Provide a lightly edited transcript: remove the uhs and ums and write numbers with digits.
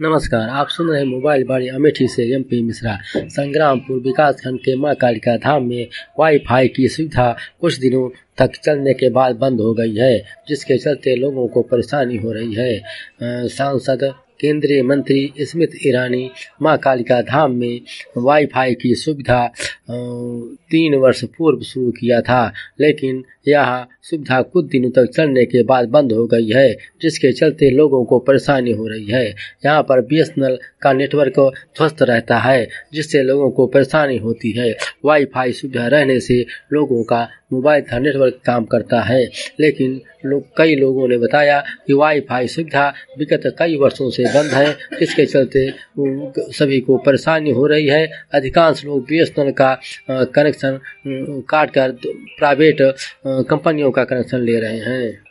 नमस्कार, आप सुन रहे हैं मोबाइल बाड़ी अमेठी से एमपी मिश्रा। संग्रामपुर विकासखंड के मां कालिका धाम में वाईफाई की सुविधा कुछ दिनों तक चलने के बाद बंद हो गई है, जिसके चलते लोगों को परेशानी हो रही है। सांसद केंद्रीय मंत्री स्मृति ईरानी मां कालिका धाम में वाईफाई की सुविधा 3 वर्ष पूर्व शुरू किया था, लेकिन यह सुविधा कुछ दिनों तक चलने के बाद बंद हो गई है, जिसके चलते लोगों को परेशानी हो रही है। यहाँ पर बीएसएनएल का नेटवर्क ध्वस्त रहता है, जिससे लोगों को परेशानी होती है। वाईफाई सुविधा रहने से लोगों का मोबाइल का नेटवर्क काम करता है, लेकिन कई लोगों ने बताया कि वाईफाई सुविधा विगत कई वर्षों से बंद है, जिसके चलते सभी को परेशानी हो रही है। अधिकांश लोग बीएसएनएल का कनेक्शन काट कर प्राइवेट कंपनियों का कनेक्शन ले रहे हैं।